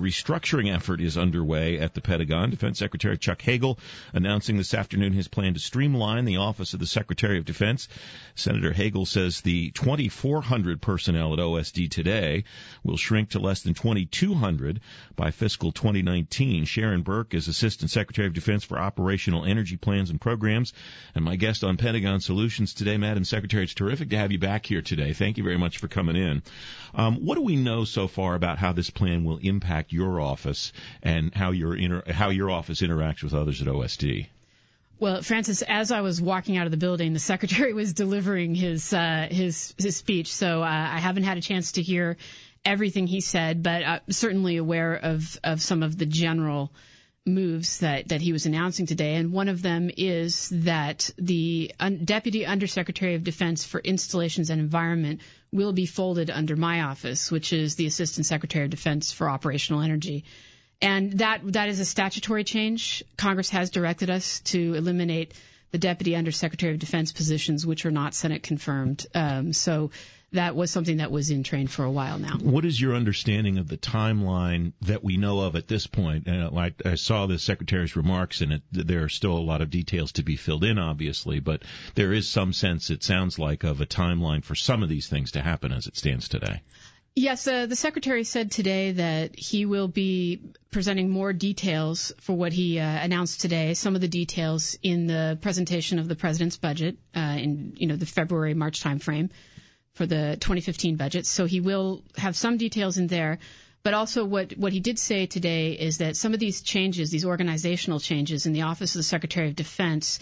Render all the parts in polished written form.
restructuring effort is underway at the Pentagon. Defense Secretary Chuck Hagel announcing this afternoon his plan to streamline the Office of the Secretary of Defense. Senator Hagel says the 2,400 personnel at OSD today will shrink to less than 2,200 by fiscal 2019. Sharon Burke is Assistant Secretary of Defense for Operational Energy Plans and Programs, and my guest on Pentagon Solutions today. Madam Secretary, it's terrific to have you back here today. Thank you very much for coming in. What do we know so far about how this plan will impact your office and how your office interacts with others at OSD? Well, Francis, as I was walking out of the building, the Secretary was delivering his speech, so I haven't had a chance to hear everything he said, but I'm certainly aware of some of the general moves that he was announcing today, and one of them is that the Deputy Undersecretary of Defense for Installations and Environment will be folded under my office, which is the Assistant Secretary of Defense for Operational Energy. And that is a statutory change. Congress has directed us to eliminate the Deputy Undersecretary of Defense positions, which are not Senate confirmed. So that was something that was in train for a while now. What is your understanding of the timeline that we know of at this point? I saw the Secretary's remarks, and there are still a lot of details to be filled in, obviously, but there is some sense, it sounds like, of a timeline for some of these things to happen as it stands today. Yes, the Secretary said today that he will be presenting more details for what he announced today, some of the details in the presentation of the President's budget in the February-March timeframe for the 2015 budget. So he will have some details in there. But also what he did say today is that some of these changes, these organizational changes in the Office of the Secretary of Defense,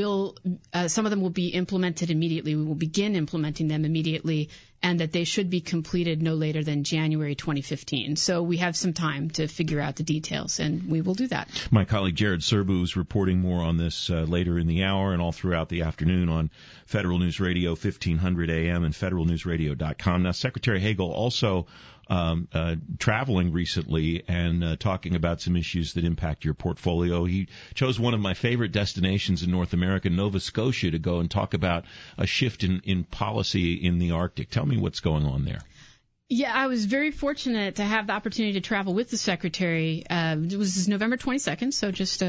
some of them will be implemented immediately. We will begin implementing them immediately, and that they should be completed no later than January 2015. So we have some time to figure out the details, and we will do that. My colleague Jared Serbu is reporting more on this later in the hour and all throughout the afternoon on Federal News Radio 1500 AM and federalnewsradio.com. Now, Secretary Hagel also traveling recently and talking about some issues that impact your portfolio. He chose one of my favorite destinations in North America, Nova Scotia, to go and talk about a shift in policy in the Arctic. Tell me what's going on there. Yeah, I was very fortunate to have the opportunity to travel with the Secretary. It was November 22nd, so just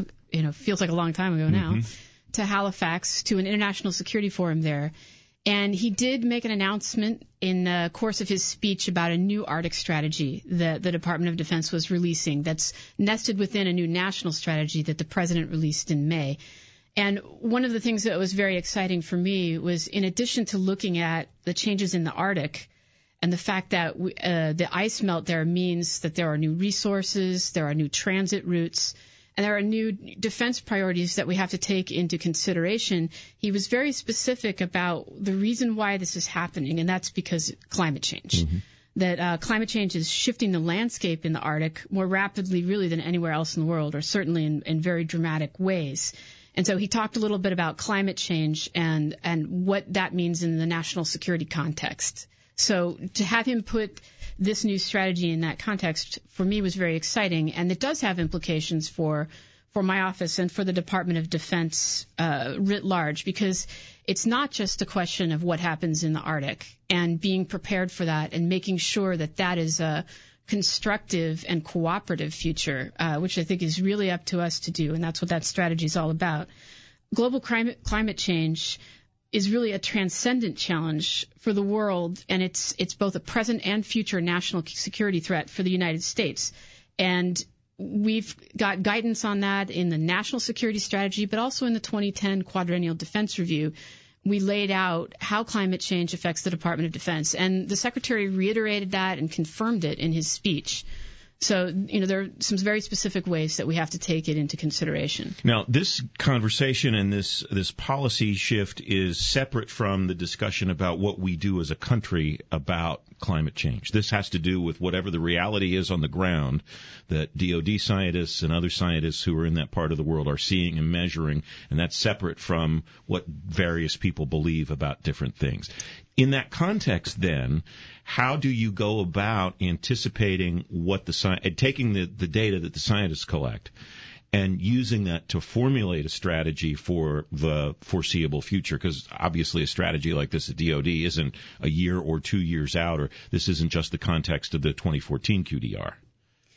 feels like a long time ago now, to Halifax, to an international security forum there. And he did make an announcement in the course of his speech about a new Arctic strategy that the Department of Defense was releasing that's nested within a new national strategy that the President released in May. And one of the things that was very exciting for me was, in addition to looking at the changes in the Arctic and the fact that the ice melt there means that there are new resources, there are new transit routes, and there are new defense priorities that we have to take into consideration, he was very specific about the reason why this is happening, and that's because climate change. That climate change is shifting the landscape in the Arctic more rapidly, really, than anywhere else in the world, or certainly in very dramatic ways. And so he talked a little bit about climate change and what that means in the national security context. So to have him put this new strategy in that context, for me, was very exciting. And it does have implications for my office and for the Department of Defense writ large, because it's not just a question of what happens in the Arctic and being prepared for that and making sure that that is a constructive and cooperative future, which I think is really up to us to do, and that's what that strategy is all about. Global climate change is really a transcendent challenge for the world, and it's both a present and future national security threat for the United States. And we've got guidance on that in the National Security Strategy, but also in the 2010 Quadrennial Defense Review. We laid out how climate change affects the Department of Defense, and the Secretary reiterated that and confirmed it in his speech. So, there are some very specific ways that we have to take it into consideration. Now, this conversation and this policy shift is separate from the discussion about what we do as a country about climate change. This has to do with whatever the reality is on the ground that DoD scientists and other scientists who are in that part of the world are seeing and measuring, and that's separate from what various people believe about different things. In that context, then, how do you go about anticipating what taking the data that the scientists collect and using that to formulate a strategy for the foreseeable future? Because obviously a strategy like this at DoD isn't a year or 2 years out, or this isn't just the context of the 2014 QDR.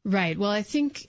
Right. Well, I think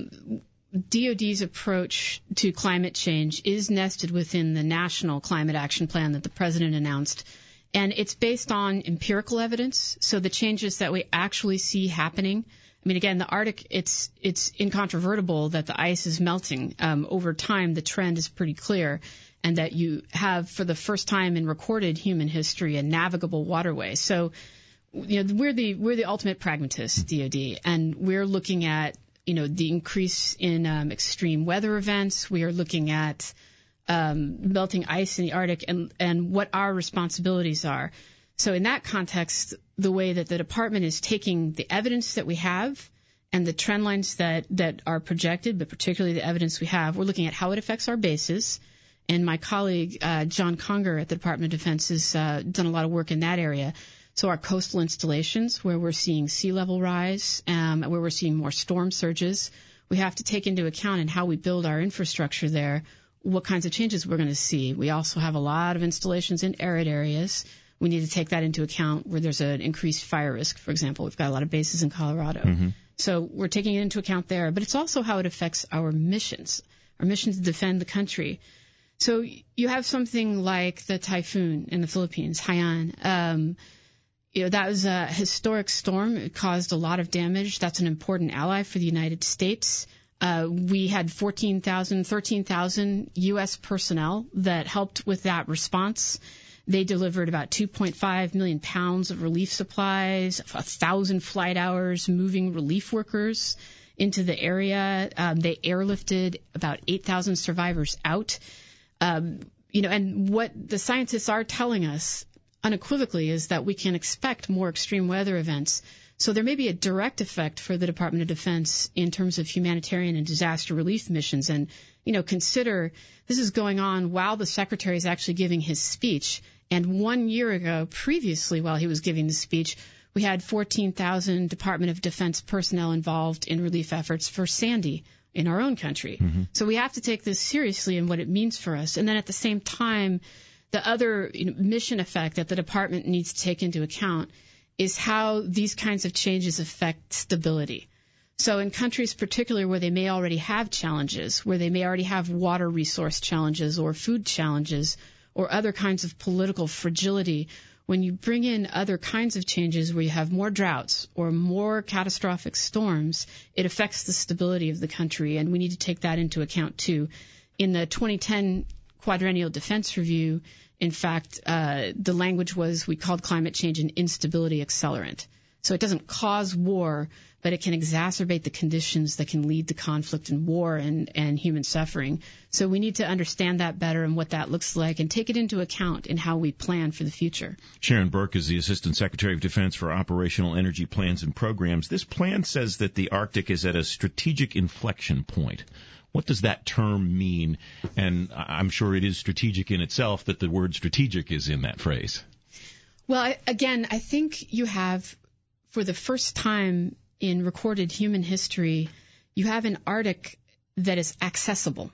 DOD's approach to climate change is nested within the National Climate Action Plan that the President announced. And it's based on empirical evidence, so the changes that we actually see happening. I mean, again, the Arctic, it's incontrovertible that the ice is melting. Over time, the trend is pretty clear, and that you have, for the first time in recorded human history, a navigable waterway. So, we're the ultimate pragmatists, DOD, and we're looking at, the increase in extreme weather events. We are looking at melting ice in the Arctic and what our responsibilities are. So in that context, the way that the department is taking the evidence that we have and the trend lines that are projected, but particularly the evidence we have, we're looking at how it affects our bases. And my colleague, John Conger at the Department of Defense, has done a lot of work in that area. So our coastal installations, where we're seeing sea level rise, where we're seeing more storm surges, we have to take into account in how we build our infrastructure there what kinds of changes we're going to see. We also have a lot of installations in arid areas. We need to take that into account where there's an increased fire risk. For example, we've got a lot of bases in Colorado. Mm-hmm. So we're taking it into account there. But it's also how it affects our missions to defend the country. So you have something like the typhoon in the Philippines, Haiyan. That was a historic storm. It caused a lot of damage. That's an important ally for the United States. We had 13,000 U.S. personnel that helped with that response. They delivered about 2.5 million pounds of relief supplies, 1,000 flight hours moving relief workers into the area. They airlifted about 8,000 survivors out. And what the scientists are telling us unequivocally is that we can expect more extreme weather events. So there may be a direct effect for the Department of Defense in terms of humanitarian and disaster relief missions. And, consider this is going on while the Secretary is actually giving his speech. And 1 year ago, previously, while he was giving the speech, we had 14,000 Department of Defense personnel involved in relief efforts for Sandy in our own country. Mm-hmm. So we have to take this seriously and what it means for us. And then at the same time, the other mission effect that the department needs to take into account is how these kinds of changes affect stability. So in countries particularly where they may already have challenges, where they may already have water resource challenges or food challenges or other kinds of political fragility, when you bring in other kinds of changes where you have more droughts or more catastrophic storms, it affects the stability of the country, and we need to take that into account too. In the 2010 Quadrennial Defense Review, in fact, the language was we called climate change an instability accelerant. So it doesn't cause war, but it can exacerbate the conditions that can lead to conflict and war and human suffering. So we need to understand that better and what that looks like and take it into account in how we plan for the future. Sharon Burke is the Assistant Secretary of Defense for Operational Energy Plans and Programs. This plan says that the Arctic is at a strategic inflection point. What does that term mean? And I'm sure it is strategic in itself that the word strategic is in that phrase. Well, I think you have, for the first time in recorded human history, you have an Arctic that is accessible.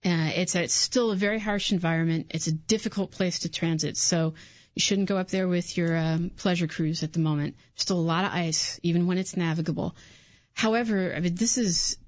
It's still a very harsh environment. It's a difficult place to transit. So you shouldn't go up there with your pleasure cruise at the moment. There's still a lot of ice, even when it's navigable. However, this is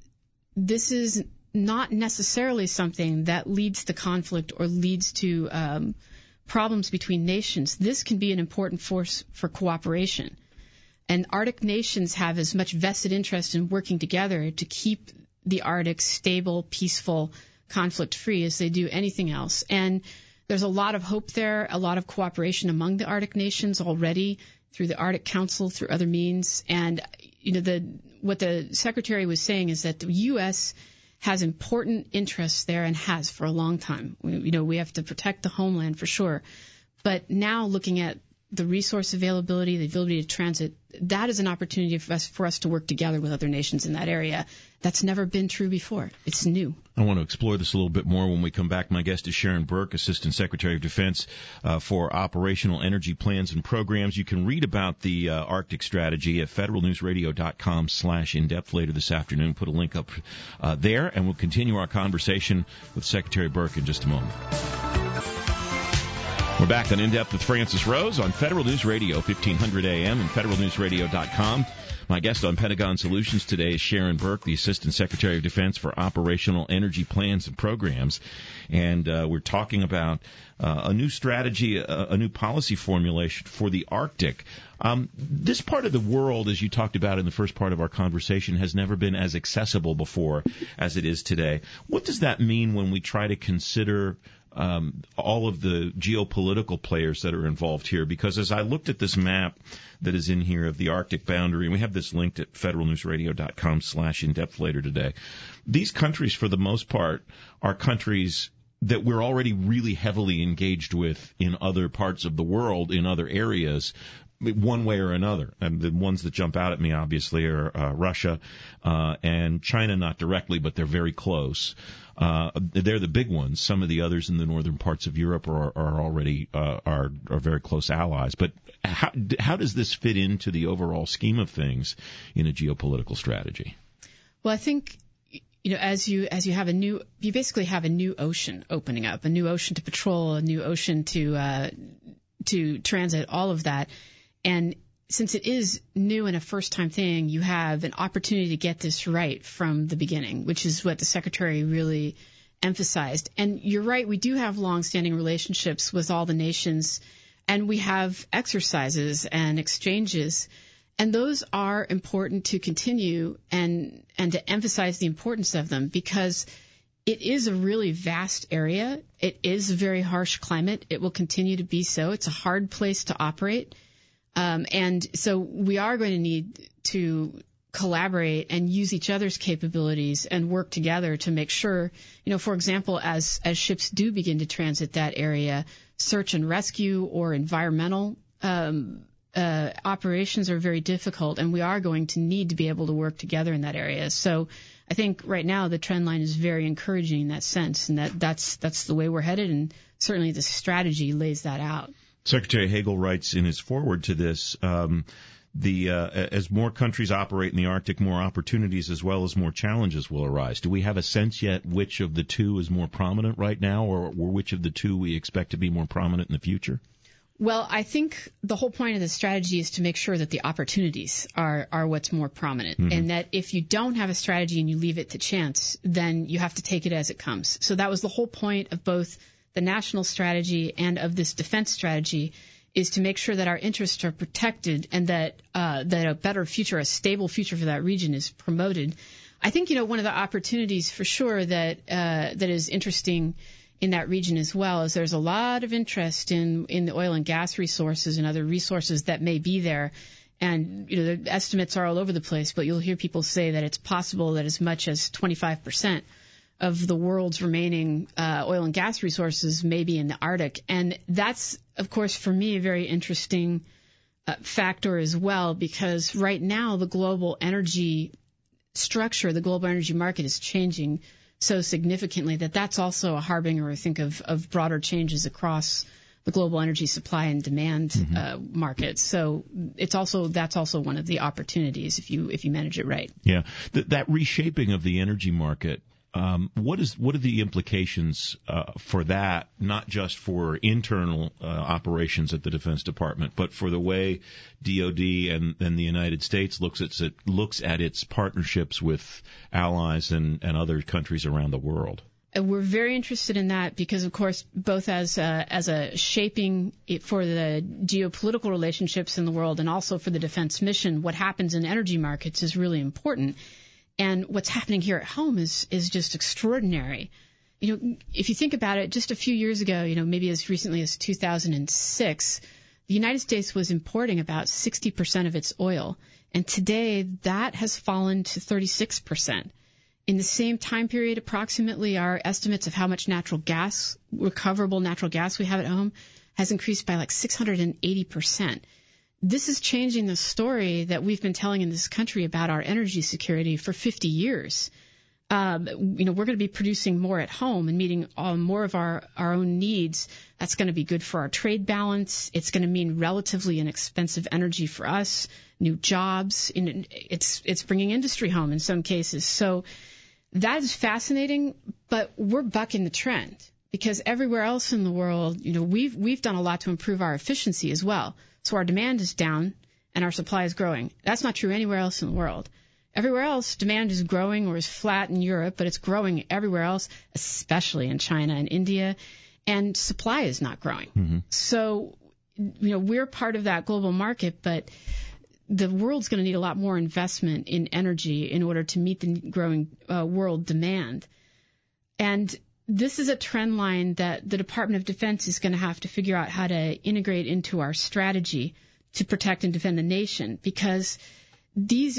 not necessarily something that leads to conflict or leads to problems between nations. This can be an important force for cooperation. And Arctic nations have as much vested interest in working together to keep the Arctic stable, peaceful, conflict-free as they do anything else. And there's a lot of hope there, a lot of cooperation among the Arctic nations already through the Arctic Council, through other means. And what the Secretary was saying is that the U.S. has important interests there and has for a long time. We have to protect the homeland for sure. But now looking at the resource availability, the ability to transit, that is an opportunity for us to work together with other nations in that area. That's never been true before. It's new. I want to explore this a little bit more when we come back. My guest is Sharon Burke, Assistant Secretary of Defense for Operational Energy Plans and Programs. You can read about the Arctic strategy at federalnewsradio.com/in-depth later this afternoon. Put a link up there, and we'll continue our conversation with Secretary Burke in just a moment. We're back on In Depth with Francis Rose on Federal News Radio, 1500 AM and federalnewsradio.com. My guest on Pentagon Solutions today is Sharon Burke, the Assistant Secretary of Defense for Operational Energy Plans and Programs. And we're talking about a new strategy, a new policy formulation for the Arctic. This part of the world, as you talked about in the first part of our conversation, has never been as accessible before as it is today. What does that mean when we try to consider all of the geopolitical players that are involved here? Because as I looked at this map that is in here of the Arctic boundary, and we have this linked at federalnewsradio.com/in-depth later today, these countries, for the most part, are countries that we're already really heavily engaged with in other parts of the world, in other areas, one way or another. And the ones that jump out at me, obviously, are Russia and China, not directly, but they're very close. They're the big ones. Some of the others in the northern parts of Europe are already are very close allies. But how does this fit into the overall scheme of things in a geopolitical strategy? Well, I think, as you have you basically have a new ocean opening up, a new ocean to patrol, a new ocean to transit, all of that. And since it is new and a first-time thing, you have an opportunity to get this right from the beginning, which is what the Secretary really emphasized. And you're right, we do have long-standing relationships with all the nations, and we have exercises and exchanges, and those are important to continue and to emphasize the importance of them, because it is a really vast area. It is a very harsh climate. It will continue to be so. It's a hard place to operate. And so we are going to need to collaborate and use each other's capabilities and work together to make sure, for example, as ships do begin to transit that area, search and rescue or environmental operations are very difficult, and we are going to need to be able to work together in that area. So I think right now the trend line is very encouraging in that sense, and that's the way we're headed, and certainly the strategy lays that out. Secretary Hagel writes in his foreword to this, as more countries operate in the Arctic, more opportunities as well as more challenges will arise. Do we have a sense yet which of the two is more prominent right now, or which of the two we expect to be more prominent in the future? Well, I think the whole point of the strategy is to make sure that the opportunities are what's more prominent, and that if you don't have a strategy and you leave it to chance, then you have to take it as it comes. So that was the whole point of both the national strategy and of this defense strategy, is to make sure that our interests are protected and that a better future, a stable future for that region is promoted. I think, one of the opportunities for sure that is interesting in that region as well is there's a lot of interest in the oil and gas resources and other resources that may be there. And, the estimates are all over the place, but you'll hear people say that it's possible that as much as 25% of the world's remaining oil and gas resources may be in the Arctic. And that's, of course, for me, a very interesting factor as well, because right now the global energy structure, the global energy market is changing so significantly that that's also a harbinger, I think, of broader changes across the global energy supply and demand markets. So that's also one of the opportunities if you manage it right. Yeah, that reshaping of the energy market. What are the implications for that, not just for internal operations at the Defense Department, but for the way DoD and the United States looks at its partnerships with allies and other countries around the world? And we're very interested in that because, of course, both as a shaping for the geopolitical relationships in the world and also for the defense mission, what happens in energy markets is really important. And what's happening here at home is just extraordinary. If you think about it, just a few years ago, maybe as recently as 2006, the United States was importing about 60% of its oil. And today that has fallen to 36%. In the same time period, approximately, our estimates of how much recoverable natural gas we have at home has increased by like 680%. This is changing the story that we've been telling in this country about our energy security for 50 years. We're going to be producing more at home and meeting more of our own needs. That's going to be good for our trade balance. It's going to mean relatively inexpensive energy for us, new jobs. It's bringing industry home in some cases. So that is fascinating, but we're bucking the trend because everywhere else in the world, we've done a lot to improve our efficiency as well. So our demand is down and our supply is growing. That's not true anywhere else in the world. Everywhere else, demand is growing or is flat in Europe, but it's growing everywhere else, especially in China and India, and supply is not growing. Mm-hmm. So, we're part of that global market, but the world's going to need a lot more investment in energy in order to meet the growing world demand. And this is a trend line that the Department of Defense is going to have to figure out how to integrate into our strategy to protect and defend the nation, because these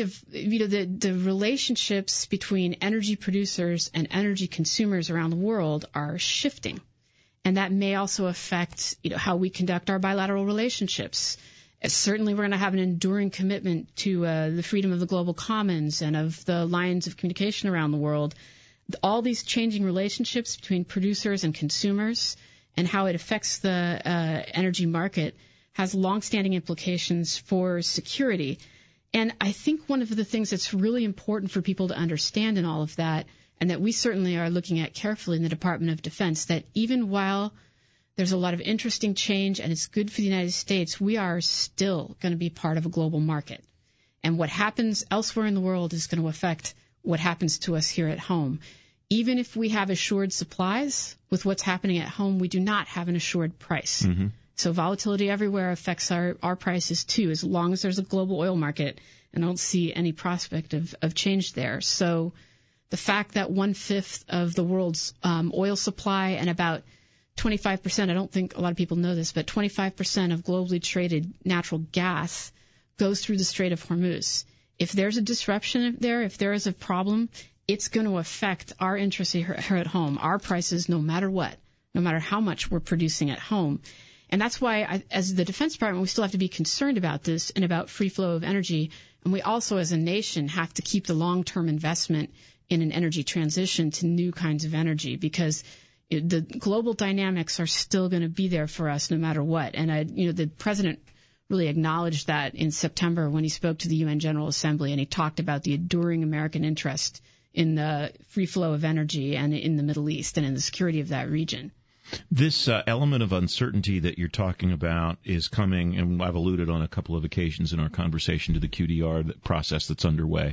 the relationships between energy producers and energy consumers around the world are shifting, and that may also affect how we conduct our bilateral relationships. Certainly, we're going to have an enduring commitment to the freedom of the global commons and of the lines of communication around the world. All these changing relationships between producers and consumers and how it affects the energy market has longstanding implications for security. And I think one of the things that's really important for people to understand in all of that, and that we certainly are looking at carefully in the Department of Defense, that even while there's a lot of interesting change and it's good for the United States, we are still going to be part of a global market. And what happens elsewhere in the world is going to affect what happens to us here at home. Even if we have assured supplies, with what's happening at home, we do not have an assured price. Mm-hmm. So volatility everywhere affects our prices too, as long as there's a global oil market, and I don't see any prospect of change there. So the fact that 1/5 of the world's oil supply and about 25%, I don't think a lot of people know this, but 25% of globally traded natural gas goes through the Strait of Hormuz. If there's a disruption there, if there is a problem, it's going to affect our interests here at home, our prices, no matter what, no matter how much we're producing at home. And that's why, as the Defense Department, we still have to be concerned about this and about free flow of energy. And we also, as a nation, have to keep the long-term investment in an energy transition to new kinds of energy, because the global dynamics are still going to be there for us no matter what. And the president really acknowledged that in September when he spoke to the UN General Assembly, and he talked about the enduring American interest in the free flow of energy and in the Middle East and in the security of that region. This element of uncertainty that you're talking about is coming, and I've alluded on a couple of occasions in our conversation to the QDR process that's underway.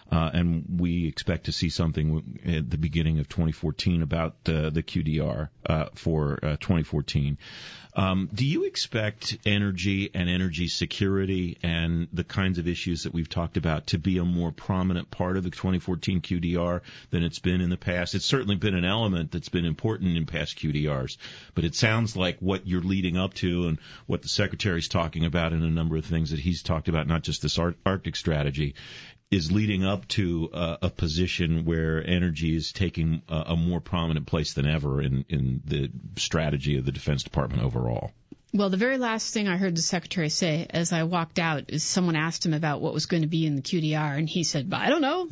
And we expect to see something at the beginning of 2014 about the QDR for 2014. Do you expect energy and energy security and the kinds of issues that we've talked about to be a more prominent part of the 2014 QDR than it's been in the past? It's certainly been an element that's been important in past QDRs, but it sounds like what you're leading up to and what the Secretary's talking about and a number of things that he's talked about, not just this Arctic strategy, is leading up to a position where energy is taking a more prominent place than ever in the strategy of the Defense Department overall. Well, the very last thing I heard the Secretary say as I walked out is someone asked him about what was going to be in the QDR, and he said, I don't know.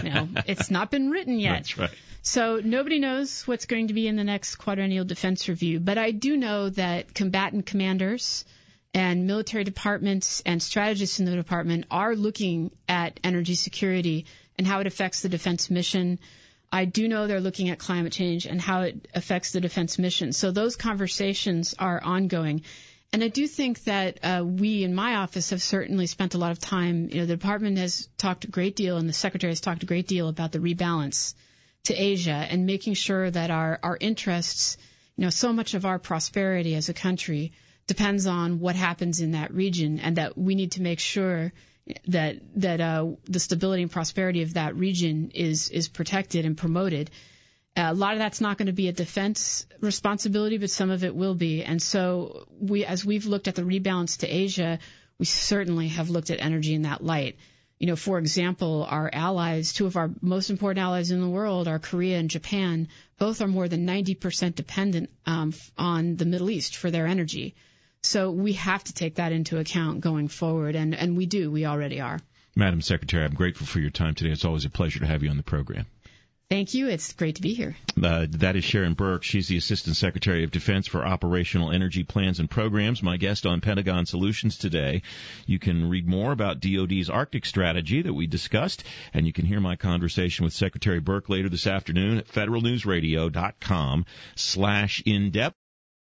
It's not been written yet. That's right. So nobody knows what's going to be in the next quadrennial defense review. But I do know that combatant commanders and military departments and strategists in the department are looking at energy security and how it affects the defense mission. I do know they're looking at climate change and how it affects the defense mission. So those conversations are ongoing. And I do think that we in my office have certainly spent a lot of time. The department has talked a great deal, and the Secretary has talked a great deal about the rebalance to Asia and making sure that our interests, so much of our prosperity as a country depends on what happens in that region, and that we need to make sure that the stability and prosperity of that region is protected and promoted. A lot of that's not going to be a defense responsibility, but some of it will be. And so as we've looked at the rebalance to Asia, we certainly have looked at energy in that light. For example, our allies, two of our most important allies in the world are Korea and Japan. Both are more than 90% dependent on the Middle East for their energy. So we have to take that into account going forward, and we already are. Madam Secretary, I'm grateful for your time today. It's always a pleasure to have you on the program. Thank you. It's great to be here. That is Sharon Burke. She's the Assistant Secretary of Defense for Operational Energy Plans and Programs, my guest on Pentagon Solutions today. You can read more about DoD's Arctic strategy that we discussed, and you can hear my conversation with Secretary Burke later this afternoon at federalnewsradio.com/in-depth.